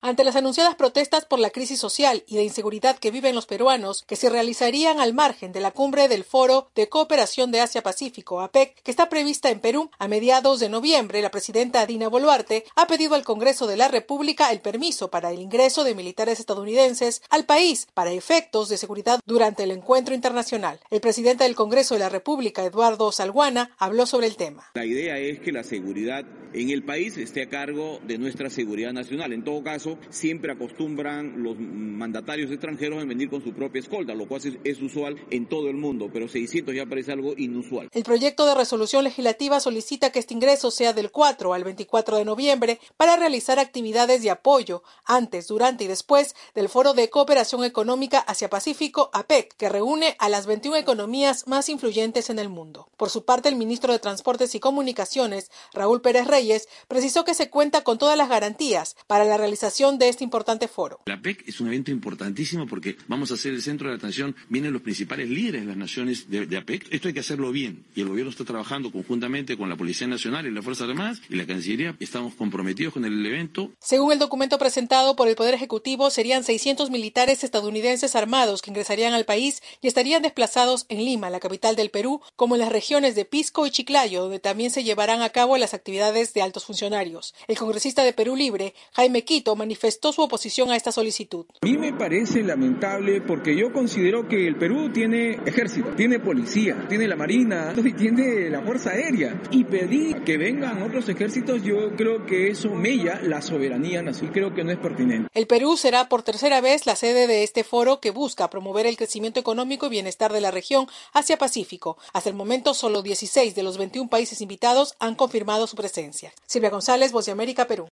Ante las anunciadas protestas por la crisis social y de inseguridad que viven los peruanos, que se realizarían al margen de la cumbre del Foro de Cooperación de Asia-Pacífico, APEC, que está prevista en Perú a mediados de noviembre, la presidenta Dina Boluarte ha pedido al Congreso de la República el permiso para el ingreso de militares estadounidenses al país para efectos de seguridad durante el encuentro internacional. El presidente del Congreso de la República, Eduardo Salguana, habló sobre el tema. La idea es que la seguridad en el país esté a cargo de nuestra seguridad nacional. En todo caso, siempre acostumbran los mandatarios extranjeros a venir con su propia escolta, lo cual es usual en todo el mundo, pero 600 ya parece algo inusual. El proyecto de resolución legislativa solicita que este ingreso sea del 4 al 24 de noviembre para realizar actividades de apoyo antes, durante y después del Foro de Cooperación Económica Asia-Pacífico, APEC, que reúne a las 21 economías más influyentes en el mundo. Por su parte, el ministro de Transportes y Comunicaciones, Raúl Pérez Reyes, precisó que se cuenta con todas las garantías para la realización de este importante foro. La APEC es un evento importantísimo porque vamos a ser el centro de atención, vienen los principales líderes de las naciones de APEC. Esto hay que hacerlo bien y el gobierno está trabajando conjuntamente con la Policía Nacional y las Fuerzas Armadas y la Cancillería. Estamos comprometidos con el evento. Según el documento presentado por el Poder Ejecutivo, serían 600 militares estadounidenses armados que ingresarían al país y estarían desplazados en Lima, la capital del Perú, como en las regiones de Pisco y Chiclayo, donde también se llevarán a cabo las actividades de altos funcionarios. El congresista de Perú Libre, Jaime Quito, manifestó su oposición a esta solicitud. A mí me parece lamentable porque yo considero que el Perú tiene ejército, tiene policía, tiene la marina y tiene la fuerza aérea. Y pedir que vengan otros ejércitos, yo creo que eso mella la soberanía nacional. Creo que no es pertinente. El Perú será por tercera vez la sede de este foro que busca promover el crecimiento económico y bienestar de la región Asia-Pacífico. Hasta el momento, solo 16 de los 21 países invitados han confirmado su presencia. Silvia González, Voz de América, Perú.